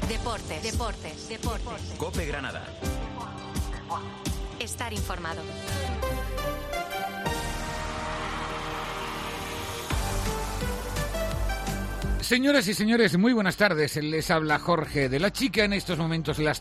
Deportes. COPE Granada. Estar informado. Señoras y señores, muy buenas tardes. Les habla Jorge de la Chica. En estos momentos, las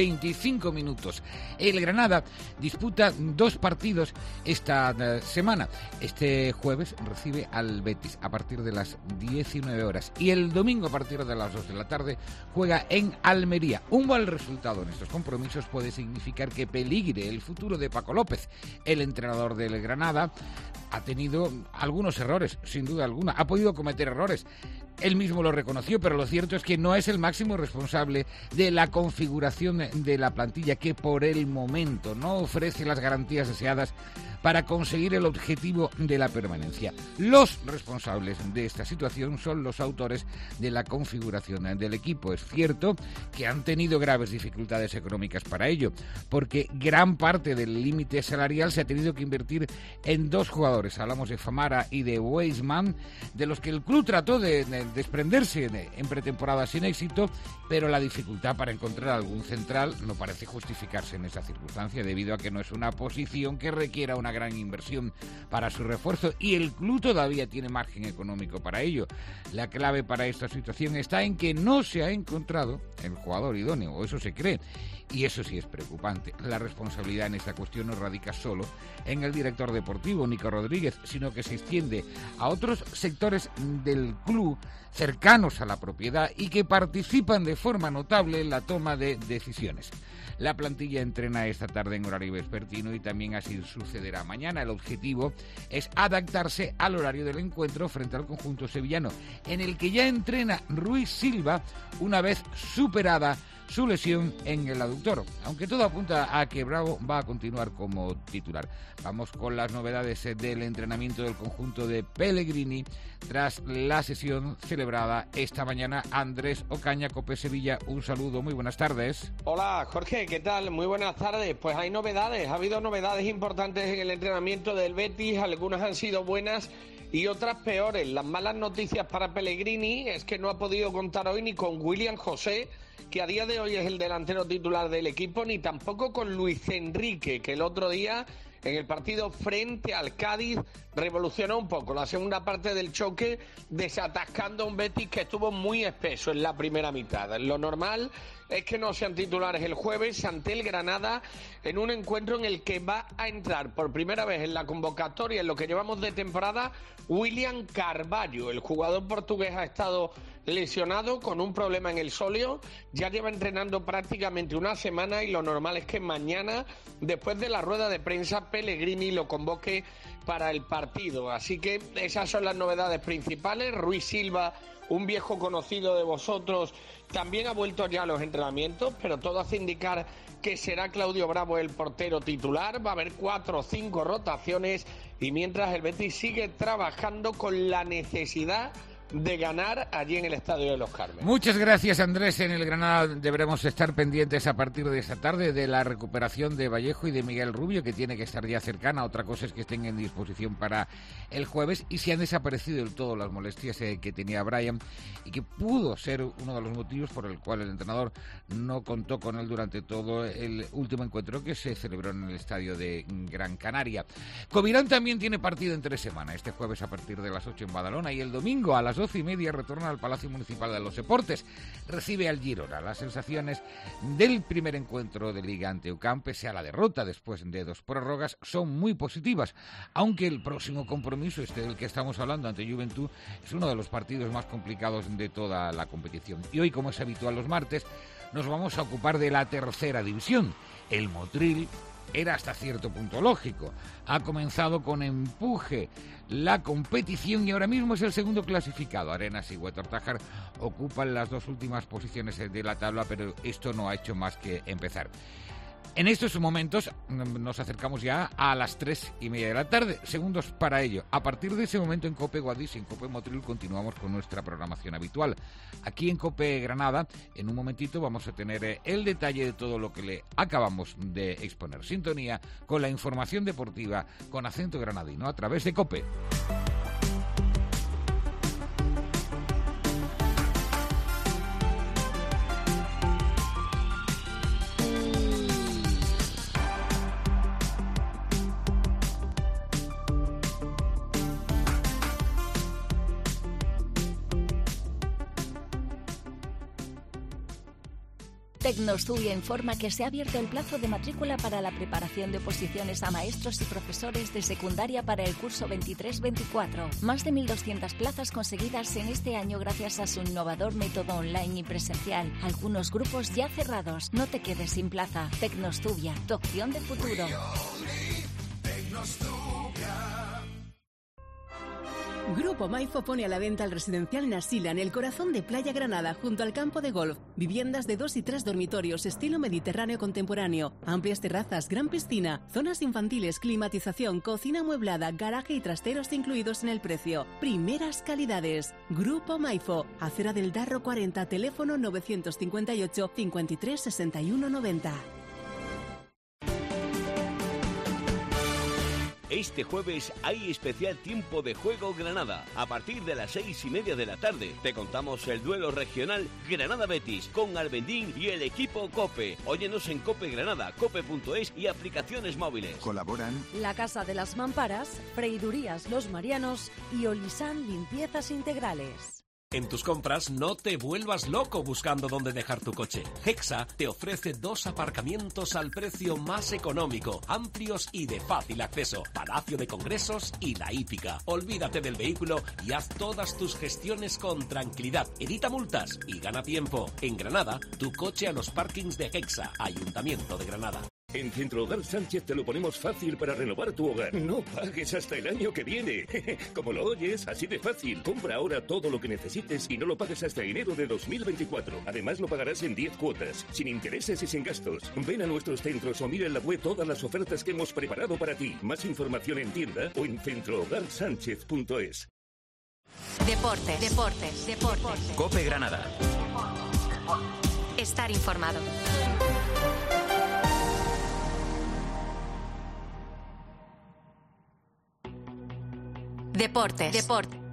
3:25. El Granada disputa 2 partidos esta semana. Este jueves recibe al Betis a partir de las 19 horas. Y el domingo, a partir de las 2 de la tarde, juega en Almería. Un mal resultado en estos compromisos puede significar que peligre el futuro de Paco López. El entrenador del Granada ha tenido algunos errores, sin duda alguna. Ha podido cometer errores. Él mismo lo reconoció, pero lo cierto es que no es el máximo responsable de la configuración de la plantilla, que por el momento no ofrece las garantías deseadas para conseguir el objetivo de la permanencia. Los responsables de esta situación son los autores de la configuración del equipo. Es cierto que han tenido graves dificultades económicas para ello, porque gran parte del límite salarial se ha tenido que invertir en 2 jugadores. Hablamos de Famara y de Weisman, de los que el club trató de desprenderse en pretemporada sin éxito, pero la dificultad para encontrar algún central no parece justificarse en esa circunstancia, debido a que no es una posición que requiera una gran inversión para su refuerzo, y el club todavía tiene margen económico para ello. La clave para esta situación está en que no se ha encontrado el jugador idóneo, o eso se cree, y eso sí es preocupante. La responsabilidad en esta cuestión no radica solo en el director deportivo, Nico Rodríguez, sino que se extiende a otros sectores del club cercanos a la propiedad y que participan de forma notable en la toma de decisiones. La plantilla entrena esta tarde en horario vespertino y también así sucederá mañana. El objetivo es adaptarse al horario del encuentro frente al conjunto sevillano, en el que ya entrena Ruiz Silva una vez superada su lesión en el aductor, aunque todo apunta a que Bravo va a continuar como titular. Vamos con las novedades del entrenamiento del conjunto de Pellegrini tras la sesión celebrada esta mañana. Andrés Ocaña, COPE Sevilla, un saludo, muy buenas tardes. Hola Jorge, ¿qué tal? Muy buenas tardes. Pues hay novedades, ha habido novedades importantes en el entrenamiento del Betis, algunas han sido buenas y otras peores. Las malas noticias para Pellegrini es que no ha podido contar hoy ni con William José, que a día de hoy es el delantero titular del equipo, ni tampoco con Luis Enrique, que el otro día en el partido frente al Cádiz revolucionó un poco la segunda parte del choque, desatascando a un Betis que estuvo muy espeso en la primera mitad. Lo normal es que no sean titulares el jueves ante el Granada, en un encuentro en el que va a entrar por primera vez en la convocatoria, en lo que llevamos de temporada, William Carvalho. El jugador portugués ha estado lesionado con un problema en el sóleo, ya lleva entrenando prácticamente una semana y lo normal es que mañana, después de la rueda de prensa, Pellegrini lo convoque para el partido. Así que esas son las novedades principales. Ruiz Silva, un viejo conocido de vosotros, también ha vuelto ya a los entrenamientos, pero todo hace indicar que será Claudio Bravo el portero titular. Va a haber 4 o 5 rotaciones y mientras el Betis sigue trabajando con la necesidad de ganar allí en el Estadio de los Cármenes. Muchas gracias, Andrés. En el Granada deberemos estar pendientes a partir de esta tarde de la recuperación de Vallejo y de Miguel Rubio, que tiene que estar ya cercana. Otra cosa es que estén en disposición para el jueves, y si han desaparecido del todo las molestias que tenía Brian, y que pudo ser uno de los motivos por el cual el entrenador no contó con él durante todo el último encuentro que se celebró en el estadio de Gran Canaria. Covirán también tiene partido entre semana, este jueves a partir de las 8 en Badalona, y el domingo a las 12:30 retorna al Palacio Municipal de los Deportes. Recibe al Girona. Las sensaciones del primer encuentro de Liga ante UCAM, pese a la derrota después de 2 prórrogas, son muy positivas, aunque el próximo compromiso, del que estamos hablando, ante Juventud, es uno de los partidos más complicados de toda la competición. Y hoy, como es habitual los martes, nos vamos a ocupar de la tercera división. El Motril era hasta cierto punto lógico. Ha comenzado con empuje la competición y ahora mismo es el segundo clasificado. Arenas y Huetor Tájar ocupan las 2 últimas posiciones de la tabla, pero esto no ha hecho más que empezar. En estos momentos nos acercamos ya a las 3:30 de la tarde, segundos para ello. A partir de ese momento en COPE Guadix y en COPE Motril continuamos con nuestra programación habitual. Aquí en COPE Granada, en un momentito vamos a tener el detalle de todo lo que le acabamos de exponer. Sintonía con la información deportiva con acento granadino a través de COPE. Tecnostudia informa que se ha abierto el plazo de matrícula para la preparación de oposiciones a maestros y profesores de secundaria para el curso 23-24. Más de 1.200 plazas conseguidas en este año gracias a su innovador método online y presencial. Algunos grupos ya cerrados. No te quedes sin plaza. Tecnostudia, tu opción de futuro. Grupo Maifo pone a la venta el residencial Nasila en el corazón de Playa Granada, junto al campo de golf. Viviendas de 2 y 3 dormitorios, estilo mediterráneo contemporáneo. Amplias terrazas, gran piscina, zonas infantiles, climatización, cocina amueblada, garaje y trasteros incluidos en el precio. Primeras calidades. Grupo Maifo, Acera del Darro 40, teléfono 958 53 61 90. Este jueves hay especial tiempo de juego Granada. A partir de las 6:30 de la tarde te contamos el duelo regional Granada-Betis con Albendín y el equipo COPE. Óyenos en COPE Granada, cope.es y aplicaciones móviles. Colaboran La Casa de las Mamparas, Freidurías Los Marianos y Olisán Limpiezas Integrales. En tus compras no te vuelvas loco buscando dónde dejar tu coche. Hexa te ofrece 2 aparcamientos al precio más económico, amplios y de fácil acceso. Palacio de Congresos y La Hípica. Olvídate del vehículo y haz todas tus gestiones con tranquilidad. Evita multas y gana tiempo. En Granada, tu coche a los parkings de Hexa, Ayuntamiento de Granada. En Centro Hogar Sánchez te lo ponemos fácil para renovar tu hogar. No pagues hasta el año que viene. Como lo oyes, así de fácil. Compra ahora todo lo que necesites y no lo pagues hasta enero de 2024. Además lo pagarás en 10 cuotas, sin intereses y sin gastos. Ven a nuestros centros o mira en la web todas las ofertas que hemos preparado para ti. Más información en tienda o en centrohogarsánchez.es. Deportes. COPE Granada. Estar informado. Deportes.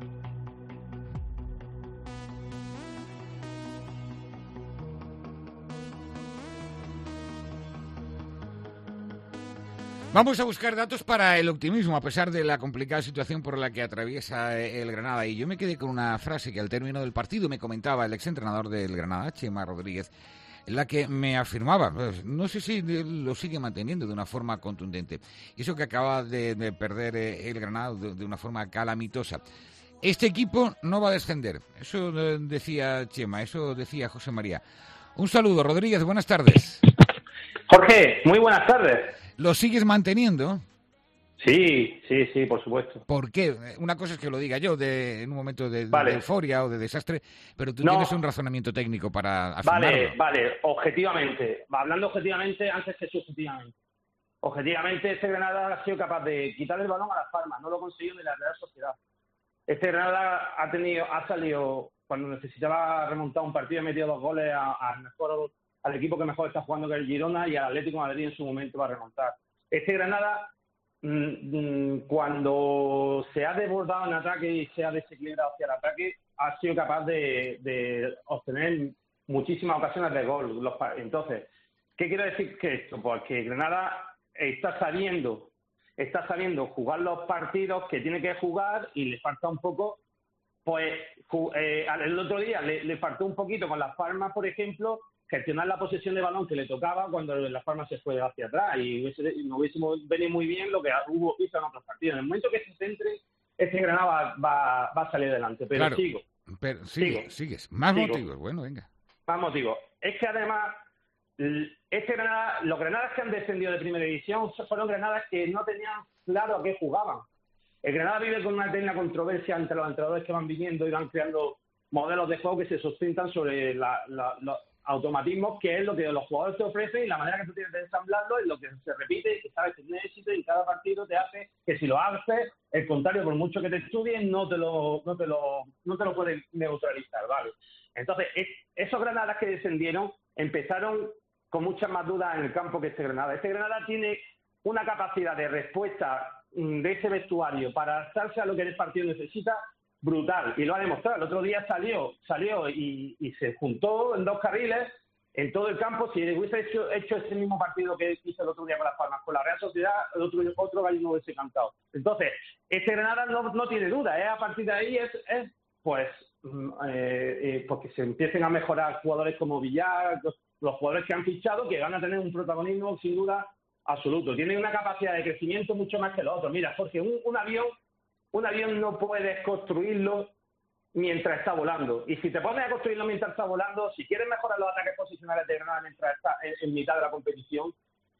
Vamos a buscar datos para el optimismo, a pesar de la complicada situación por la que atraviesa el Granada. Y yo me quedé con una frase que al término del partido me comentaba el exentrenador del Granada, Chema Rodríguez, la que me afirmaba, no sé si lo sigue manteniendo de una forma contundente, eso que acaba de perder el Granada de una forma calamitosa. Este equipo no va a descender, eso decía Chema, eso decía José María. Un saludo, Rodríguez, buenas tardes. Jorge, muy buenas tardes. ¿Lo sigues manteniendo? Sí, por supuesto. ¿Por qué? Una cosa es que lo diga yo en un momento de euforia o de desastre, pero tú tienes un razonamiento técnico para afirmarlo. Vale, objetivamente. Hablando objetivamente antes que subjetivamente. Objetivamente, este Granada ha sido capaz de quitar el balón a Las Palmas, no lo consiguió ni la Real Sociedad. Este Granada ha salido, cuando necesitaba remontar un partido, ha metido 2 goles al equipo que mejor está jugando, que es el Girona, y al Atlético de Madrid en su momento va a remontar. Este Granada, cuando se ha desbordado en ataque y se ha desequilibrado hacia el ataque, ha sido capaz de obtener muchísimas ocasiones de gol. Entonces, ¿qué quiero decir que esto? Pues que Granada está sabiendo jugar los partidos que tiene que jugar y le falta un poco, pues el otro día le faltó un poquito con Las Palmas, por ejemplo, gestionar la posesión de balón que le tocaba cuando Las Palmas se fue hacia atrás, y no hubiésemos venido muy bien lo que hizo en otros partidos. En el momento que se centre, este Granada va a salir adelante, pero claro, sigo. Pero sigues. Más motivos, bueno, venga. Más motivos. Es que además, los Granadas que han descendido de primera división fueron Granadas que no tenían claro a qué jugaban. El Granada vive con una eterna controversia entre los entrenadores que van viniendo y van creando modelos de juego que se sustentan sobre los automatismos, que es lo que los jugadores te ofrecen, y la manera que tú tienes de ensamblarlo es lo que se repite y que sabes que tiene éxito, y cada partido te hace que si lo haces, el contrario, por mucho que te estudien, no te lo pueden neutralizar, ¿vale? Entonces, esos Granadas que descendieron empezaron con muchas más dudas en el campo que este Granada. Este Granada tiene una capacidad de respuesta de ese vestuario para adaptarse a lo que el partido necesita brutal, y lo ha demostrado. El otro día salió y se juntó en 2 carriles en todo el campo. Si hubiese hecho ese mismo partido que hizo el otro día con Las Palmas, con la Real Sociedad, el otro gallo no hubiese cantado. Entonces, este Granada no tiene duda, a partir de ahí es porque se empiecen a mejorar jugadores como Villar, los jugadores que han fichado, que van a tener un protagonismo sin duda absoluto. Tienen una capacidad de crecimiento mucho más que los otros. Mira, Jorge, un avión no puedes construirlo mientras está volando. Y si te pones a construirlo mientras está volando, si quieres mejorar los ataques posicionales de Granada mientras está en mitad de la competición,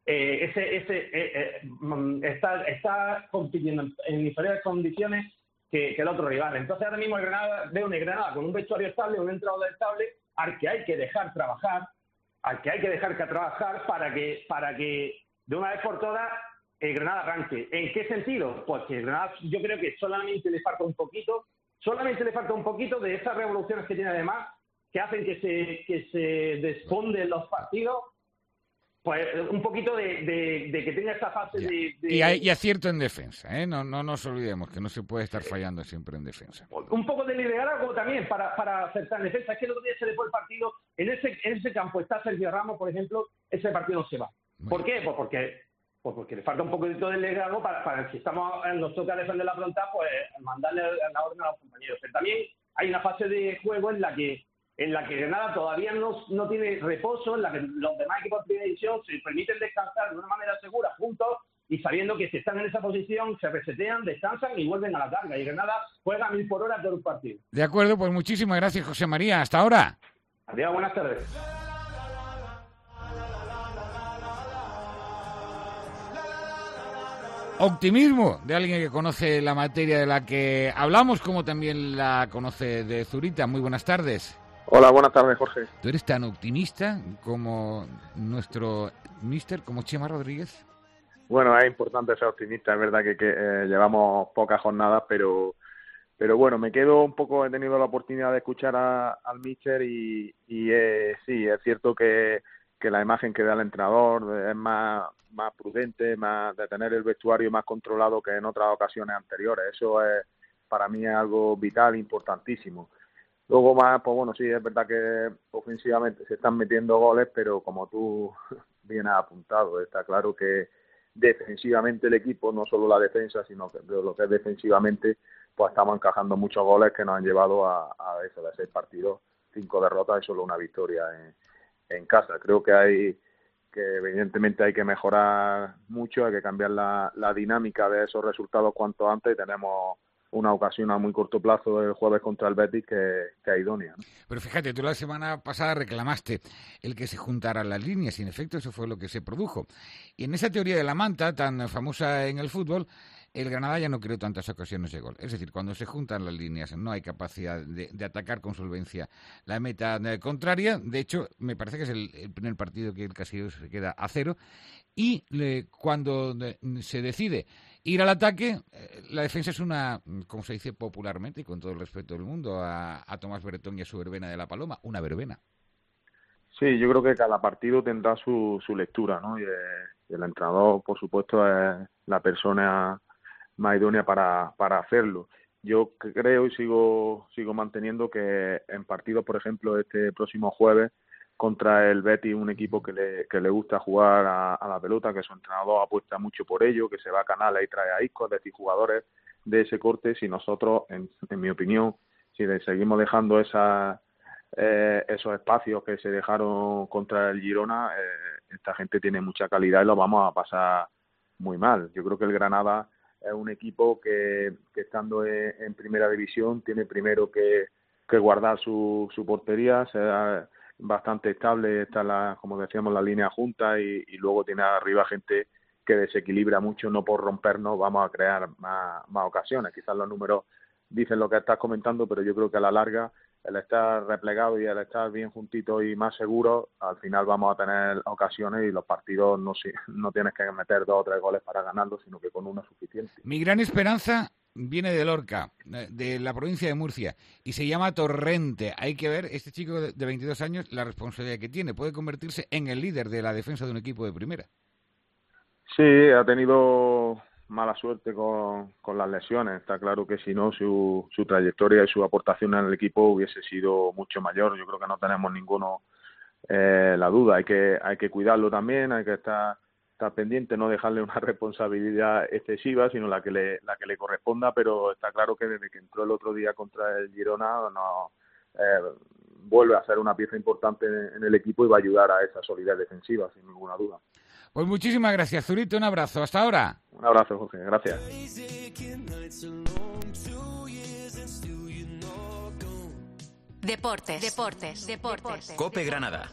está compitiendo en inferiores condiciones que el otro rival. Entonces ahora mismo veo un Granada con un vestuario estable, un entrenador estable, al que hay que dejar trabajar, para que de una vez por todas el Granada arranque. ¿En qué sentido? Pues que el Granada, yo creo que solamente le falta un poquito de esas revoluciones que tiene además, que hacen que se desfonden los partidos, pues un poquito de que tenga esa fase Y acierto en defensa, ¿eh? No nos olvidemos que no se puede estar fallando siempre en defensa. Un poco de liderazgo también para acertar en defensa. Es que el otro día se le fue el partido, en ese campo está Sergio Ramos, por ejemplo, ese partido no se va. ¿Por qué? Pues porque le falta un poquito de liderazgo para si nos toca defender la frontal, pues mandarle la orden a los compañeros. Pero también hay una fase de juego en la que Granada todavía no tiene reposo, en la que los demás equipos de primera división se permiten descansar de una manera segura juntos y sabiendo que si están en esa posición se resetean, descansan y vuelven a la carga. Y Granada juega a 1000 por hora todo el partido. De acuerdo, pues muchísimas gracias, José María. Hasta ahora. Adiós, buenas tardes. Optimismo de alguien que conoce la materia de la que hablamos, como también la conoce de Zurita. Muy buenas tardes. Hola, buenas tardes, Jorge. ¿Tú eres tan optimista como nuestro míster, como Chema Rodríguez? Bueno, es importante ser optimista. Es verdad que llevamos pocas jornadas, pero bueno, me quedo un poco, he tenido la oportunidad de escuchar al míster y sí, es cierto que la imagen que da el entrenador es más prudente, más de tener el vestuario más controlado que en otras ocasiones anteriores. Eso para mí es algo vital, importantísimo. Luego más, pues bueno, sí, es verdad que ofensivamente se están metiendo goles, pero como tú bien has apuntado, está claro que defensivamente el equipo, no solo la defensa, sino que lo que es defensivamente, pues estamos encajando muchos goles que nos han llevado a eso, de 6 partidos, 5 derrotas y solo una victoria en casa. Creo que evidentemente hay que mejorar mucho, hay que cambiar la dinámica de esos resultados cuanto antes y tenemos una ocasión a muy corto plazo el jueves contra el Betis que es idónea, ¿no? Pero fíjate, tú la semana pasada reclamaste el que se juntaran las líneas y en efecto eso fue lo que se produjo. Y en esa teoría de la manta tan famosa en el fútbol, el Granada ya no creó tantas ocasiones de gol. Es decir, cuando se juntan las líneas no hay capacidad de atacar con solvencia la meta contraria. De hecho, me parece que es el primer partido que el Casillas se queda a 0. Y cuando se decide ir al ataque, la defensa es una, como se dice popularmente, y con todo el respeto del mundo, a Tomás Bretón y a su verbena de la Paloma, una verbena. Sí, yo creo que cada partido tendrá su lectura, ¿no? Y el entrenador, por supuesto, es la persona más idónea para hacerlo. Yo creo y sigo manteniendo que en partidos, por ejemplo, este próximo jueves contra el Betis, un equipo que le gusta jugar a la pelota, que su entrenador apuesta mucho por ello, que se va a Canales y trae a Isco, es decir, jugadores de ese corte. Si nosotros, en mi opinión, si seguimos dejando esos espacios que se dejaron contra el Girona, esta gente tiene mucha calidad y lo vamos a pasar muy mal. Yo creo que el Granada es un equipo que estando en primera división tiene primero que guardar su portería, ser bastante estable, está como decíamos, la línea junta y luego tiene arriba gente que desequilibra mucho. No por rompernos vamos a crear más ocasiones. Quizás los números dicen lo que estás comentando, pero yo creo que a la larga el estar replegado y el estar bien juntito y más seguro, al final vamos a tener ocasiones y los partidos no tienes que meter 2 o 3 goles para ganarlos, sino que con uno es suficiente. Mi gran esperanza viene de Lorca, de la provincia de Murcia, y se llama Torrente. Hay que ver, este chico de 22 años, la responsabilidad que tiene. Puede convertirse en el líder de la defensa de un equipo de primera. Sí, ha tenido mala suerte con las lesiones. Está claro que si no, su trayectoria y su aportación en el equipo hubiese sido mucho mayor. Yo creo que no tenemos ninguno la duda. Hay que cuidarlo también, hay que estar pendiente, no dejarle una responsabilidad excesiva, sino la que le corresponda, pero está claro que desde que entró el otro día contra el Girona vuelve a ser una pieza importante en el equipo y va a ayudar a esa solidez defensiva, sin ninguna duda. Pues muchísimas gracias, Zurito, un abrazo, hasta ahora. Un abrazo, Jorge, gracias. Deportes. COPE Granada.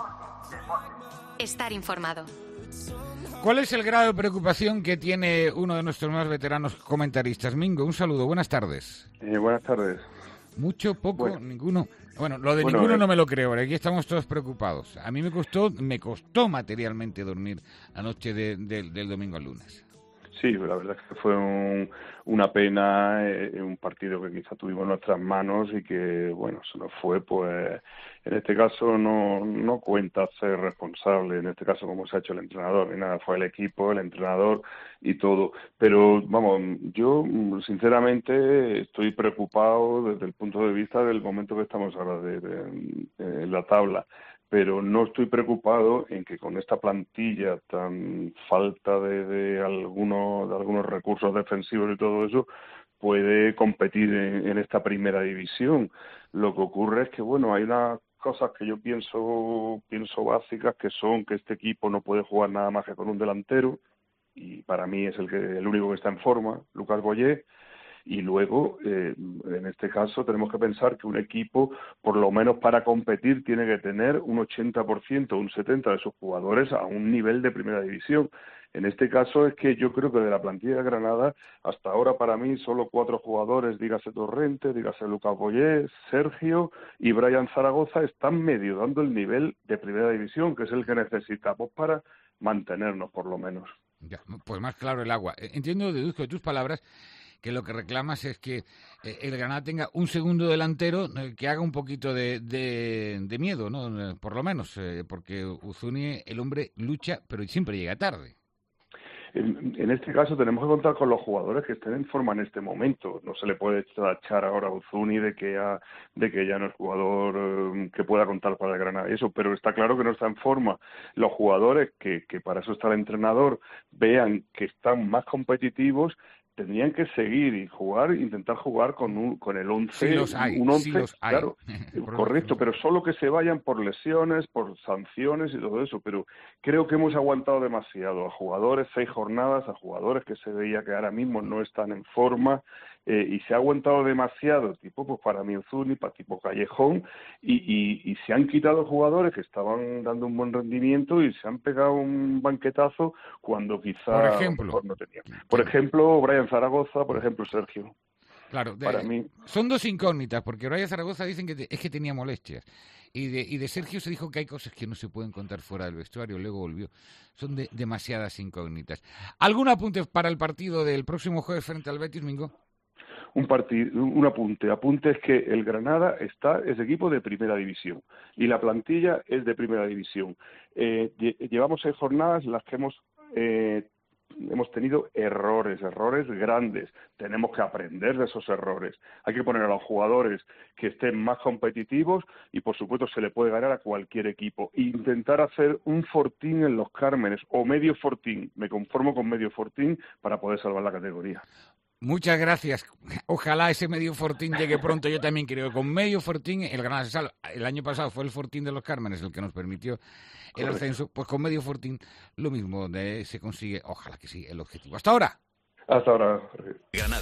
Estar informado. ¿Cuál es el grado de preocupación que tiene uno de nuestros más veteranos comentaristas? Mingo, un saludo, buenas tardes. Buenas tardes. ¿Mucho, poco, ninguno? Bueno, lo de ninguno no me lo creo, aquí estamos todos preocupados. A mí me costó materialmente dormir la noche del domingo al lunes. Sí, la verdad es que fue una pena, un partido que quizá tuvimos en nuestras manos y que, bueno, se nos fue, pues, en este caso no cuenta ser responsable, en este caso como se ha hecho el entrenador, ni nada, fue el equipo, el entrenador y todo. Pero, vamos, yo sinceramente estoy preocupado desde el punto de vista del momento que estamos ahora de la tabla. Pero no estoy preocupado en que con esta plantilla tan falta de algunos recursos defensivos y todo eso puede competir en esta primera división. Lo que ocurre es que, bueno, hay unas cosas que yo pienso básicas, que son que este equipo no puede jugar nada más que con un delantero, y para mí es el único que está en forma, Lucas Boyé. Y luego, en este caso, tenemos que pensar que un equipo, por lo menos para competir, tiene que tener un 80%, un 70% de sus jugadores a un nivel de primera división. En este caso es que yo creo que de la plantilla de Granada, hasta ahora para mí solo 4 jugadores, dígase Torrente, dígase Lucas Boyé, Sergio y Brian Zaragoza, están medio dando el nivel de primera división, que es el que necesitamos para mantenernos por lo menos. Ya, pues más claro el agua. Deduzco de tus palabras que lo que reclamas es que el Granada tenga un segundo delantero que haga un poquito de miedo, ¿no? Por lo menos, porque Uzuni, el hombre, lucha, pero siempre llega tarde. En este caso tenemos que contar con los jugadores que estén en forma en este momento. No se le puede echar ahora a Uzuni de que ya no es jugador que pueda contar para el Granada, eso, pero está claro que no está en forma. Los jugadores que para eso está el entrenador vean que están más competitivos, tendrían que seguir y intentar jugar con el 11, sí los hay, un 11, sí los hay. Claro, correcto, pero solo que se vayan por lesiones, por sanciones y todo eso, pero creo que hemos aguantado demasiado a jugadores, 6 jornadas, a jugadores que se veía que ahora mismo no están en forma, y se ha aguantado demasiado, tipo pues para Uzuni, para tipo Callejón, y se han quitado jugadores que estaban dando un buen rendimiento y se han pegado un banquetazo cuando quizá mejor no tenían. Por ejemplo, Brian Zaragoza, por ejemplo, Sergio. Claro, para mí son 2 incógnitas, porque Brian Zaragoza dicen que es que tenía molestias. Y de Sergio se dijo que hay cosas que no se pueden contar fuera del vestuario, luego volvió. Son demasiadas incógnitas. ¿Algún apunte para el partido del próximo jueves frente al Betis, Mingo? Un apunte es que el Granada es equipo de primera división y la plantilla es de primera división. Llevamos 6 jornadas en las que hemos tenido errores grandes. Tenemos que aprender de esos errores. Hay que poner a los jugadores que estén más competitivos y, por supuesto, se le puede ganar a cualquier equipo. Intentar hacer un fortín en los Cármenes o medio fortín. Me conformo con medio fortín para poder salvar la categoría. Muchas gracias. Ojalá ese medio fortín llegue pronto. Yo también creo que con medio fortín el Granada se salva. El año pasado fue el fortín de los Cármenes el que nos permitió el ascenso. Pues con medio fortín lo mismo se consigue. Ojalá que sí, el objetivo. Hasta ahora. Hasta ahora. Granada.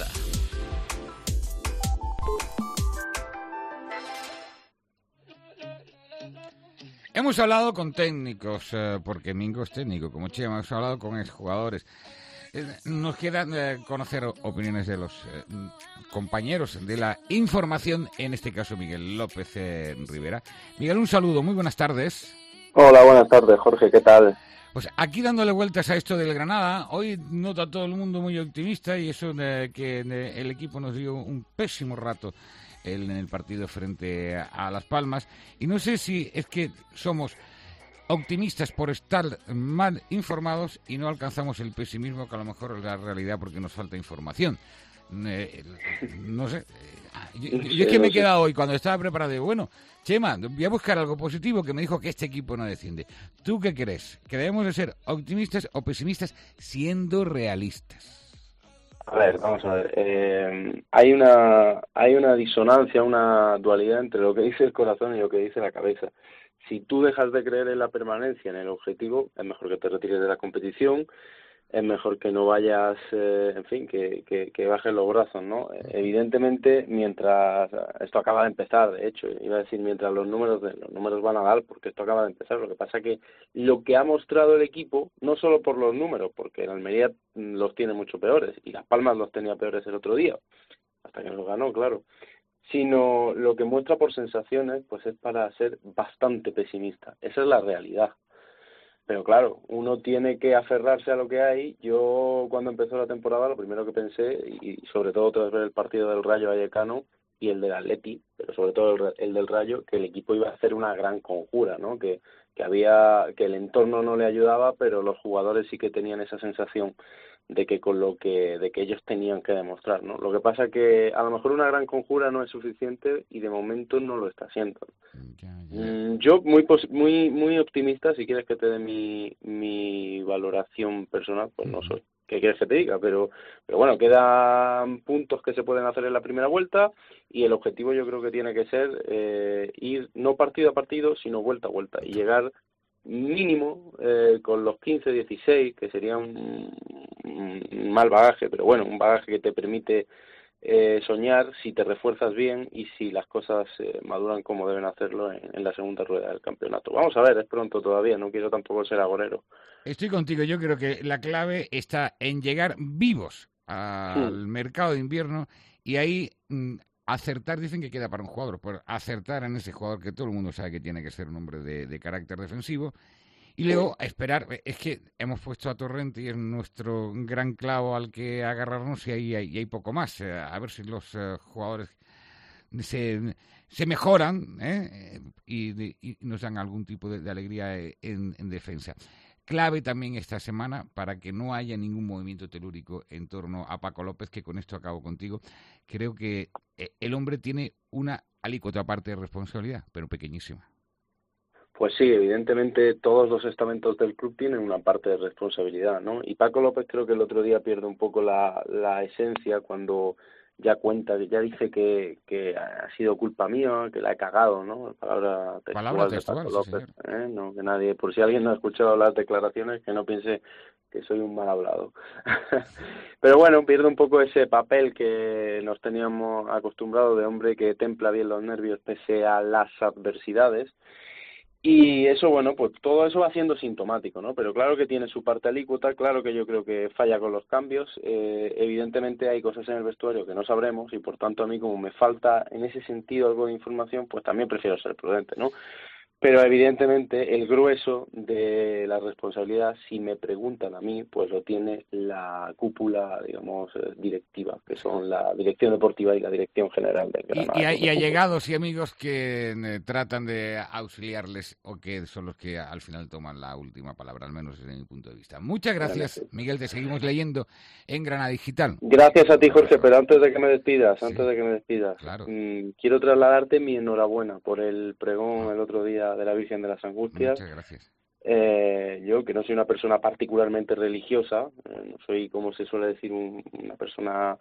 Hemos hablado con técnicos, porque Mingo es técnico, como Chema. Hemos hablado con exjugadores. Nos queda conocer opiniones de los compañeros de la información, en este caso Miguel López Rivera. Miguel, un saludo, muy buenas tardes. Hola, buenas tardes, Jorge, ¿qué tal? Pues aquí dándole vueltas a esto del Granada, hoy nota todo el mundo muy optimista y eso que el equipo nos dio un pésimo rato en el partido frente a Las Palmas, y no sé si es que somos optimistas por estar mal informados y no alcanzamos el pesimismo que a lo mejor es la realidad porque nos falta información. No sé. Yo es que me he quedado hoy cuando estaba preparado. Digo, bueno, Chema, voy a buscar algo positivo, que me dijo que este equipo no desciende. ¿Tú qué crees? ¿Que debemos de ser optimistas o pesimistas siendo realistas? A ver, vamos a ver. Hay una disonancia, una dualidad entre lo que dice el corazón y lo que dice la cabeza. Si tú dejas de creer en la permanencia, en el objetivo, es mejor que te retires de la competición, es mejor que no vayas, en fin, que bajes los brazos, ¿no? Evidentemente, mientras esto acaba de empezar, de hecho, iba a decir mientras los números van a dar, porque esto acaba de empezar. Lo que pasa que lo que ha mostrado el equipo, no solo por los números, porque el Almería los tiene mucho peores, y Las Palmas los tenía peores el otro día, hasta que los ganó, claro, sino lo que muestra por sensaciones, pues es para ser bastante pesimista. Esa es la realidad. Pero claro, uno tiene que aferrarse a lo que hay. Yo cuando empezó la temporada lo primero que pensé, y sobre todo tras ver el partido del Rayo Vallecano y el del Atleti, pero sobre todo el del Rayo, que el equipo iba a hacer una gran conjura, ¿no? Que el entorno no le ayudaba, pero los jugadores sí que tenían esa sensación de que ellos tenían que demostrar, ¿no? Lo que pasa que a lo mejor una gran conjura no es suficiente y de momento no lo está haciendo. Yo muy optimista, si quieres que te dé mi valoración personal, pues no soy. ¿Qué quieres que te diga? Pero bueno, quedan puntos que se pueden hacer en la primera vuelta y el objetivo yo creo que tiene que ser ir no partido a partido, sino vuelta a vuelta y llegar mínimo con los 15, 16, que sería un mal bagaje, pero bueno, un bagaje que te permite soñar si te refuerzas bien y si las cosas maduran como deben hacerlo en la segunda rueda del campeonato. Vamos a ver, es pronto todavía, no quiero tampoco ser agorero. Estoy contigo, yo creo que la clave está en llegar vivos al mercado de invierno y ahí acertar, dicen que queda para un jugador, por acertar en ese jugador que todo el mundo sabe que tiene que ser un hombre de carácter defensivo. Y luego esperar, es que hemos puesto a Torrente y es nuestro gran clavo al que agarrarnos y ahí hay poco más. A ver si los jugadores se mejoran y nos dan algún tipo de alegría en defensa. Clave también esta semana para que no haya ningún movimiento telúrico en torno a Paco López, que con esto acabo contigo. Creo que el hombre tiene una alícuota aparte de responsabilidad, pero pequeñísima. Pues sí, evidentemente todos los estamentos del club tienen una parte de responsabilidad, ¿no? Y Paco López creo que el otro día pierde un poco la esencia cuando ya dice que ha sido culpa mía, que la he cagado, ¿no? Palabra textual de Paco López, sí, no, que nadie, por si alguien no ha escuchado las declaraciones, que no piense que soy un mal hablado. Pero bueno, pierde un poco ese papel que nos teníamos acostumbrado de hombre que templa bien los nervios pese a las adversidades. Y eso, bueno, pues todo eso va siendo sintomático, ¿no? Pero claro que tiene su parte alícuota, claro que yo creo que falla con los cambios. Evidentemente hay cosas en el vestuario que no sabremos y por tanto a mí como me falta en ese sentido algo de información, pues también prefiero ser prudente, ¿no? Pero evidentemente el grueso de la responsabilidad, si me preguntan a mí, pues lo tiene la cúpula, digamos, directiva, que son la dirección deportiva y la dirección general del Granada. Y allegados y amigos que tratan de auxiliarles o que son los que al final toman la última palabra, al menos desde mi punto de vista. Muchas gracias, Miguel, te seguimos leyendo en Granada Digital. Gracias a ti, Jorge, pero antes de que me despidas, claro. Quiero trasladarte mi enhorabuena por el pregón el otro día de la Virgen de las Angustias. Muchas gracias. Yo, que no soy una persona particularmente religiosa, no soy, como se suele decir, una persona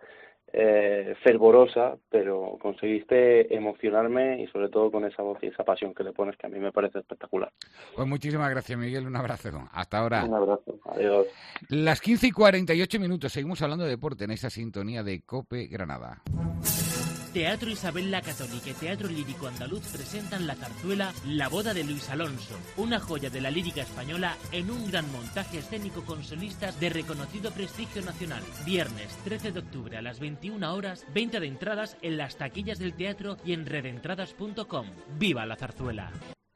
fervorosa, pero conseguiste emocionarme y sobre todo con esa voz y esa pasión que le pones, que a mí me parece espectacular. Pues muchísimas gracias, Miguel, un abrazo. Hasta ahora. Un abrazo, adiós. Las 15:48, seguimos hablando de deporte en esa sintonía de COPE Granada. Teatro Isabel la Católica y Teatro Lírico Andaluz presentan la zarzuela La boda de Luis Alonso, una joya de la lírica española en un gran montaje escénico con solistas de reconocido prestigio nacional. Viernes 13 de octubre a las 21 horas, venta de entradas en las taquillas del teatro y en redentradas.com. ¡Viva la zarzuela!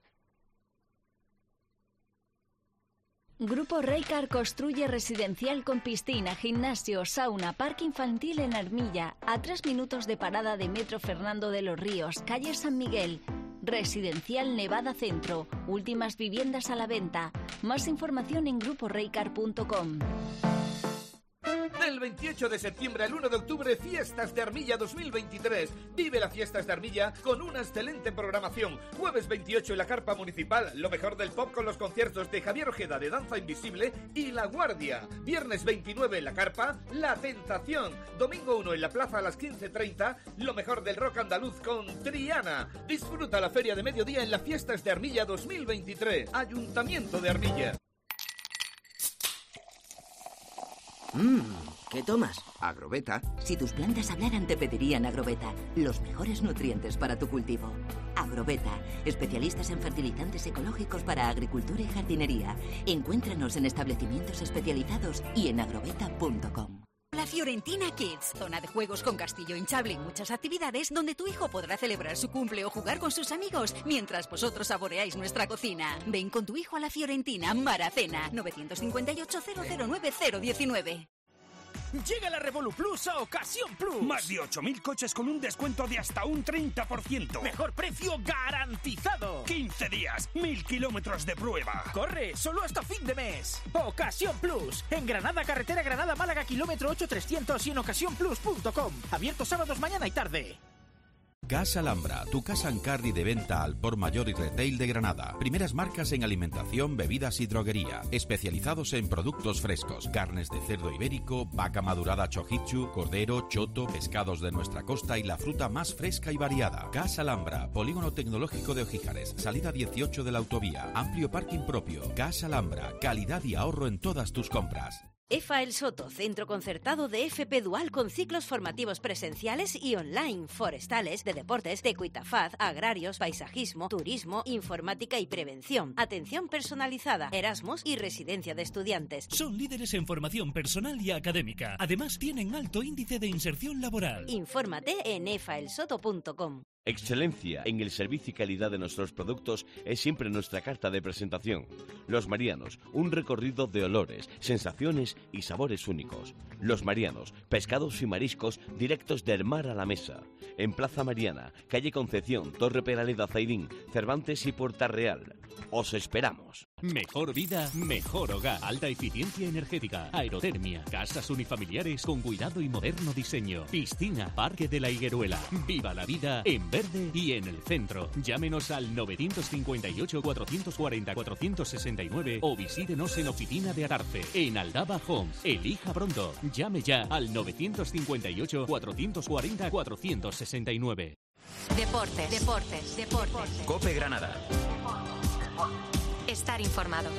Grupo Reycar construye residencial con piscina, gimnasio, sauna, parque infantil en Armilla, a 3 minutos de parada de Metro Fernando de los Ríos, calle San Miguel. Residencial Nevada Centro, últimas viviendas a la venta. Más información en gruporeycar.com. Del 28 de septiembre al 1 de octubre, Fiestas de Armilla 2023. Vive las Fiestas de Armilla con una excelente programación. Jueves 28 en la Carpa Municipal, lo mejor del pop con los conciertos de Javier Ojeda de Danza Invisible y La Guardia. Viernes 29 en la Carpa, La Tentación. Domingo 1 en la Plaza a las 15:30, lo mejor del rock andaluz con Triana. Disfruta la feria de mediodía en las Fiestas de Armilla 2023. Ayuntamiento de Armilla. ¿Qué tomas? Agroveta. Si tus plantas hablaran te pedirían Agroveta, los mejores nutrientes para tu cultivo. Agroveta, especialistas en fertilizantes ecológicos para agricultura y jardinería. Encuéntranos en establecimientos especializados y en agroveta.com. La Fiorentina Kids, zona de juegos con castillo hinchable y muchas actividades donde tu hijo podrá celebrar su cumple o jugar con sus amigos mientras vosotros saboreáis nuestra cocina. Ven con tu hijo a la Fiorentina Maracena, 958-009-019. Llega la Revolu Plus a Ocasión Plus. Más de 8.000 coches con un descuento de hasta un 30%. Mejor precio garantizado. 15 días, 1.000 kilómetros de prueba. Corre, solo hasta fin de mes. Ocasión Plus. En Granada, carretera Granada-Málaga, kilómetro 8300 y en ocasiónplus.com. Abierto sábados, mañana y tarde. Casa Alhambra, tu casa en carry de venta al por mayor y retail de Granada. Primeras marcas en alimentación, bebidas y droguería. Especializados en productos frescos, carnes de cerdo ibérico, vaca madurada chojichu, cordero, choto, pescados de nuestra costa y la fruta más fresca y variada. Casa Alhambra, polígono tecnológico de Ojíjares, salida 18 de la autovía, amplio parking propio. Casa Alhambra, calidad y ahorro en todas tus compras. EFA El Soto, centro concertado de FP Dual con ciclos formativos presenciales y online, forestales, de deportes, de Cuitafaz, agrarios, paisajismo, turismo, informática y prevención, atención personalizada, Erasmus y residencia de estudiantes. Son líderes en formación personal y académica. Además tienen alto índice de inserción laboral. Infórmate en efaelsoto.com. Excelencia en el servicio y calidad de nuestros productos es siempre nuestra carta de presentación. Los Marianos, un recorrido de olores, sensaciones y sabores únicos. Los Marianos, pescados y mariscos directos del mar a la mesa. En Plaza Mariana, calle Concepción, Torre Peraleda Zaidín, Cervantes y Puerta Real. Os esperamos. Mejor vida, mejor hogar. Alta eficiencia energética, aerotermia, casas unifamiliares con cuidado y moderno diseño. Piscina, Parque de la Higueruela. Viva la vida en verde y en el centro. Llámenos al 954-440-469 o visítenos en Oficina de Adarfe, en Aldaba Homes. Elija pronto. Llame ya al 958-440-469. Deportes. COPE Granada. Estar informado.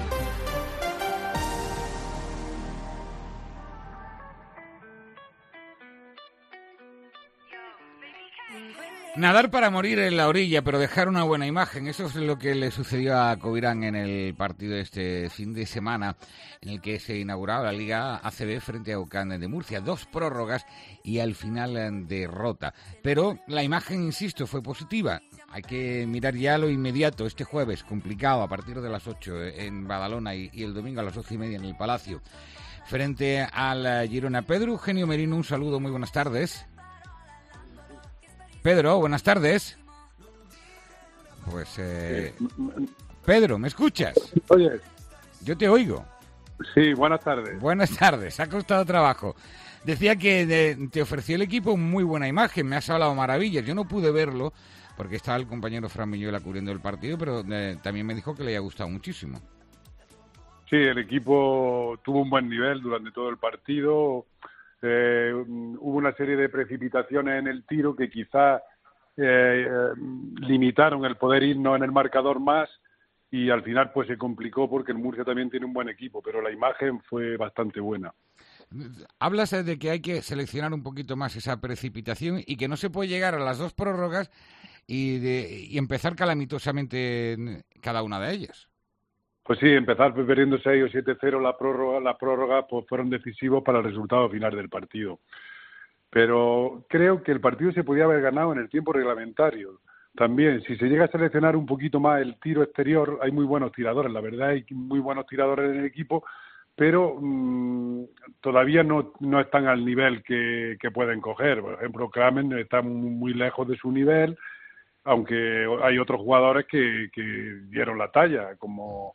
Nadar para morir en la orilla, pero dejar una buena imagen. Eso es lo que le sucedió a Covirán en el partido este fin de semana, en el que se inauguraba la Liga ACB frente a UCAN de Murcia. 2 prórrogas y al final derrota. Pero la imagen, insisto, fue positiva. Hay que mirar ya lo inmediato. Este jueves, complicado, a partir de las 8 en Badalona y el domingo a las 12:30 en el Palacio, frente al Girona. Pedro Eugenio Merino, un saludo, muy buenas tardes. Pedro, buenas tardes. Pues, Pedro, ¿me escuchas? Oye. Yo te oigo. Sí, buenas tardes. Buenas tardes, ha costado trabajo. Decía que te ofreció el equipo muy buena imagen, me has hablado maravillas. Yo no pude verlo porque estaba el compañero Fran Miñuela cubriendo el partido, pero también me dijo que le había gustado muchísimo. Sí, el equipo tuvo un buen nivel durante todo el partido. Hubo una serie de precipitaciones en el tiro que quizás limitaron el poder irnos en el marcador más y al final pues se complicó porque el Murcia también tiene un buen equipo, pero la imagen fue bastante buena. Hablas de que hay que seleccionar un poquito más esa precipitación y que no se puede llegar a las 2 prórrogas y empezar calamitosamente cada una de ellas. Pues sí, empezar perdiendo 6 o 7-0 las prórrogas pues fueron decisivos para el resultado final del partido. Pero creo que el partido se podía haber ganado en el tiempo reglamentario. También, si se llega a seleccionar un poquito más el tiro exterior, hay muy buenos tiradores, la verdad hay muy buenos tiradores en el equipo, pero todavía no están al nivel que pueden coger. Por ejemplo, Kramen está muy lejos de su nivel, aunque hay otros jugadores que dieron la talla, como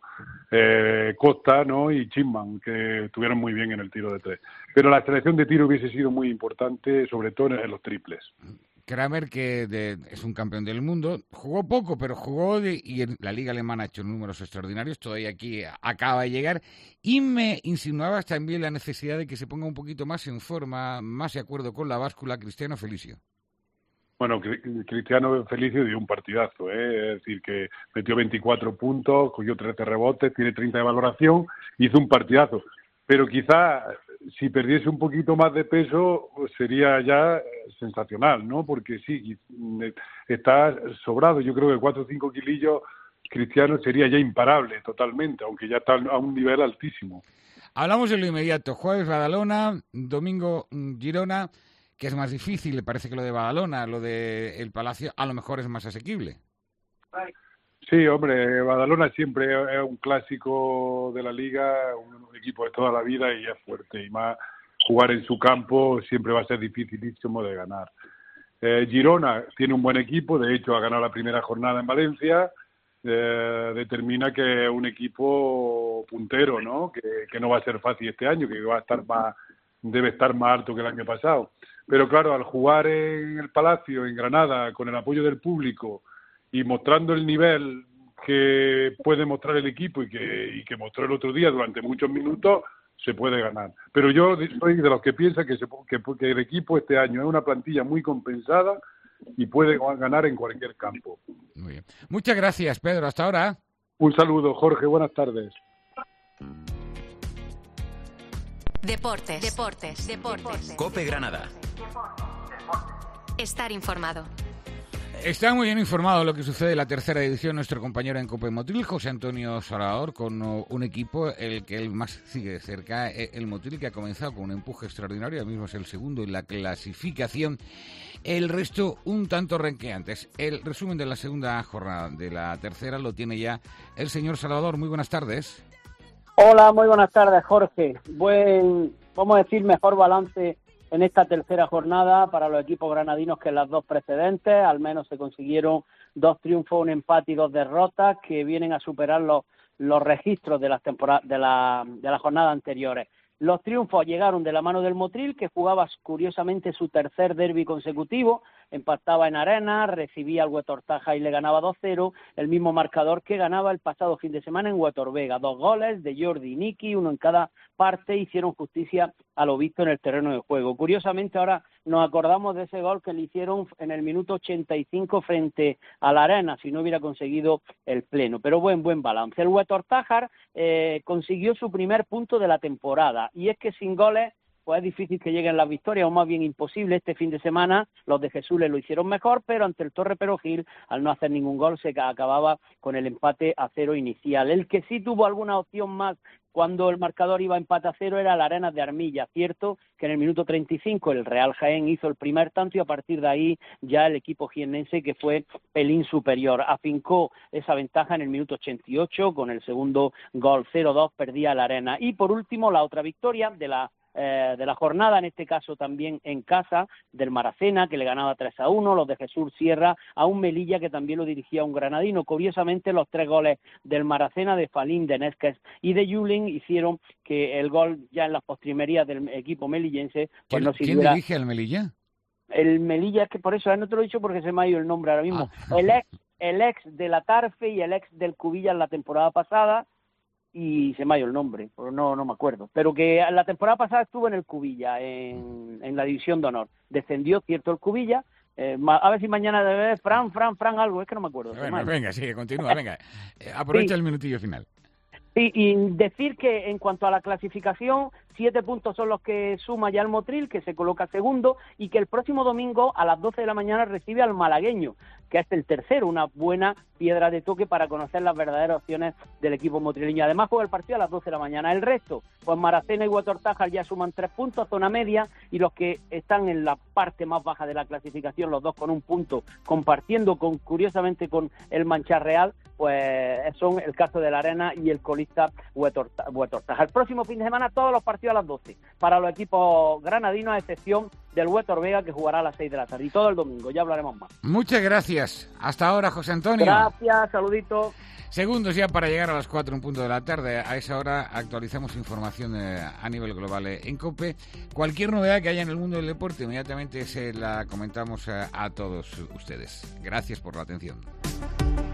Costa, ¿no? Y Chisman, que estuvieron muy bien en el tiro de 3. Pero la selección de tiro hubiese sido muy importante, sobre todo en los triples. Kramer, que es un campeón del mundo, jugó poco, pero jugó y en la Liga Alemana ha hecho números extraordinarios, todavía aquí acaba de llegar, y me insinuabas también la necesidad de que se ponga un poquito más en forma, más de acuerdo con la báscula, Cristiano Felicio. Bueno, Cristiano Felicio dio un partidazo, es decir, que metió 24 puntos, cogió 13 rebotes, tiene 30 de valoración, hizo un partidazo. Pero quizá si perdiese un poquito más de peso sería ya sensacional, ¿no? Porque sí, está sobrado. Yo creo que 4 o 5 kilillos Cristiano sería ya imparable totalmente, aunque ya está a un nivel altísimo. Hablamos de lo inmediato. Jueves Badalona, domingo Girona, que es más difícil. Le parece que lo de Badalona, lo de el Palacio, a lo mejor es más asequible. Sí, hombre, Badalona siempre es un clásico de la Liga, un equipo de toda la vida y es fuerte. Y más jugar en su campo siempre va a ser dificilísimo de ganar. Girona tiene un buen equipo, de hecho ha ganado la primera jornada en Valencia. Determina que es un equipo puntero, ¿no? Que no va a ser fácil este año, que va a estar debe estar más alto que el año pasado. Pero claro, al jugar en el Palacio, en Granada, con el apoyo del público y mostrando el nivel que puede mostrar el equipo y que mostró el otro día durante muchos minutos, se puede ganar. Pero yo soy de los que piensan que el equipo este año es una plantilla muy compensada y puede ganar en cualquier campo. Muy bien. Muchas gracias, Pedro. Hasta ahora. Un saludo, Jorge. Buenas tardes. Deportes. COPE Granada. Estar informado. Está muy bien informado de lo que sucede en la tercera edición nuestro compañero en Cope Motril, José Antonio Salvador, con un equipo el que él más sigue de cerca, el Motril, que ha comenzado con un empuje extraordinario, ahora mismo es el segundo en la clasificación, el resto un tanto renqueantes. El resumen de la segunda jornada, de la tercera, lo tiene ya el señor Salvador. Muy buenas tardes. Hola, muy buenas tardes, Jorge. Vamos a decir, mejor balance en esta tercera jornada para los equipos granadinos que en las dos precedentes. Al menos se consiguieron 2 triunfos, un empate y 2 derrotas que vienen a superar los registros de las jornadas anteriores. Los triunfos llegaron de la mano del Motril, que jugaba curiosamente su tercer derbi consecutivo, empataba en arena, recibía al Huetor Taja y le ganaba 2-0, el mismo marcador que ganaba el pasado fin de semana en Huetor Vega. 2 goles de Jordi y Niki, uno en cada parte, hicieron justicia a lo visto en el terreno de juego. Curiosamente ahora nos acordamos de ese gol que le hicieron en el minuto 85 frente a la arena, si no hubiera conseguido el pleno, pero buen balance. El Huetor Tajar consiguió su primer punto de la temporada, y es que sin goles pues es difícil que lleguen las victorias, o más bien imposible. Este fin de semana los de Jesús lo hicieron mejor, pero ante el Torre Perogil, al no hacer ningún gol, se acababa con el empate a 0 inicial. El que sí tuvo alguna opción más cuando el marcador iba a empate a 0 era la Arenas de Armilla. Cierto que en el minuto 35 el Real Jaén hizo el primer tanto y a partir de ahí ya el equipo jiennense, que fue pelín superior, afincó esa ventaja en el minuto 88 con el segundo gol. 0-2 perdía la Arena. Y por último, la otra victoria de la jornada, en este caso también en casa, del Maracena, que le ganaba 3-1, los de Jesús Sierra a un Melilla que también lo dirigía un granadino. Curiosamente, los 3 goles del Maracena, de Falín, de Nesques y de Yulin, hicieron que el gol ya en las postrimerías del equipo melillense pues no siguiera. ¿Quién dirige al Melilla? El Melilla, es que por eso no te lo he dicho porque se me ha ido el nombre ahora mismo. El ex de la Tarfe y el ex del Cubilla en la temporada pasada, y se me ha ido el nombre, pero no me acuerdo. Pero que la temporada pasada estuvo en el Cubilla, en la División de Honor. Descendió, cierto, el Cubilla. A ver si mañana debe ver Fran, algo, es que no me acuerdo. Bueno, venga, sigue, continúa, venga. Aprovecha el minutillo final. Sí, y decir que en cuanto a la clasificación, 7 puntos son los que suma ya el Motril, que se coloca segundo, y que el próximo domingo a las 12 de la mañana recibe al malagueño, que es el tercero, una buena piedra de toque para conocer las verdaderas opciones del equipo motrileño. Además juega el partido a las 12 de la mañana. El resto, pues Maracena y Huetor Tajar ya suman 3 puntos, zona media, y los que están en la parte más baja de la clasificación, los dos con 1 punto, compartiendo curiosamente con el Mancha Real, pues son el caso de la Arena y el colista Huetor Tajar. El próximo fin de semana todos los partidos a las 12 para los equipos granadinos, a excepción del Huetor Vega, que jugará a las 6 de la tarde, y todo el domingo, ya hablaremos más. Muchas gracias. Hasta ahora, José Antonio. Gracias, saluditos. Segundos ya para llegar a las 4 en punto de la tarde. A esa hora actualizamos información a nivel global en COPE. Cualquier novedad que haya en el mundo del deporte, inmediatamente se la comentamos a todos ustedes. Gracias por la atención.